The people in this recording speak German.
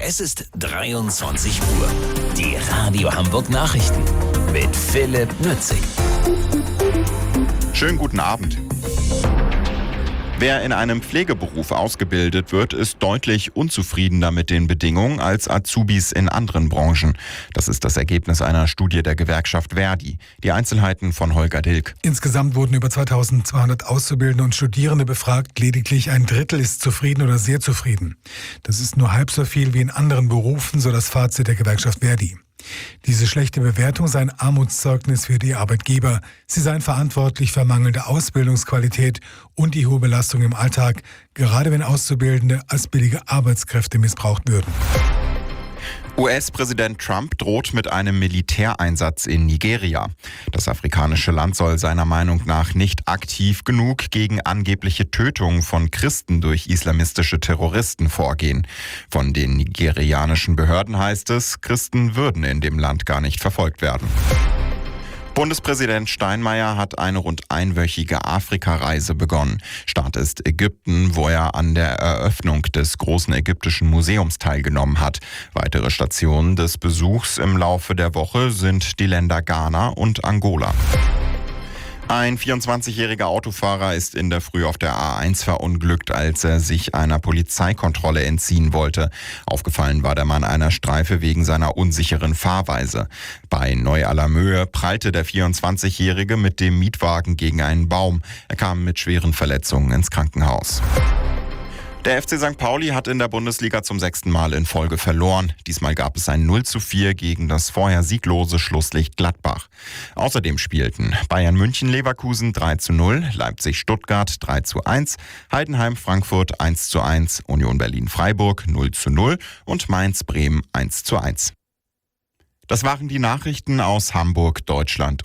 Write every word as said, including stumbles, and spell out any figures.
Es ist dreiundzwanzig Uhr. Die Radio Hamburg Nachrichten mit Philipp Nützig. Schönen guten Abend. Wer in einem Pflegeberuf ausgebildet wird, ist deutlich unzufriedener mit den Bedingungen als Azubis in anderen Branchen. Das ist das Ergebnis einer Studie der Gewerkschaft Verdi. Die Einzelheiten von Holger Dilk. Insgesamt wurden über zweitausendzweihundert Auszubildende und Studierende befragt. Lediglich ein Drittel ist zufrieden oder sehr zufrieden. Das ist nur halb so viel wie in anderen Berufen, so das Fazit der Gewerkschaft Verdi. Diese schlechte Bewertung sei ein Armutszeugnis für die Arbeitgeber. Sie seien verantwortlich für mangelnde Ausbildungsqualität und die hohe Belastung im Alltag, gerade wenn Auszubildende als billige Arbeitskräfte missbraucht würden. U S-Präsident Trump droht mit einem Militäreinsatz in Nigeria. Das afrikanische Land soll seiner Meinung nach nicht aktiv genug gegen angebliche Tötungen von Christen durch islamistische Terroristen vorgehen. Von den nigerianischen Behörden heißt es, Christen würden in dem Land gar nicht verfolgt werden. Bundespräsident Steinmeier hat eine rund einwöchige Afrikareise begonnen. Start ist Ägypten, wo er an der Eröffnung des großen ägyptischen Museums teilgenommen hat. Weitere Stationen des Besuchs im Laufe der Woche sind die Länder Ghana und Angola. Ein vierundzwanzigjähriger Autofahrer ist in der Früh auf der A eins verunglückt, als er sich einer Polizeikontrolle entziehen wollte. Aufgefallen war der Mann einer Streife wegen seiner unsicheren Fahrweise. Bei Neu-Allermöhe prallte der vierundzwanzigjährige mit dem Mietwagen gegen einen Baum. Er kam mit schweren Verletzungen ins Krankenhaus. Der F C Sankt Pauli hat in der Bundesliga zum sechsten Mal in Folge verloren. Diesmal gab es ein null zu vier gegen das vorher sieglose Schlusslicht Gladbach. Außerdem spielten Bayern München Leverkusen drei zu null, Leipzig Stuttgart drei zu eins, Heidenheim Frankfurt eins zu eins, Union Berlin Freiburg null zu null und Mainz Bremen eins zu eins. Das waren die Nachrichten aus Hamburg, Deutschland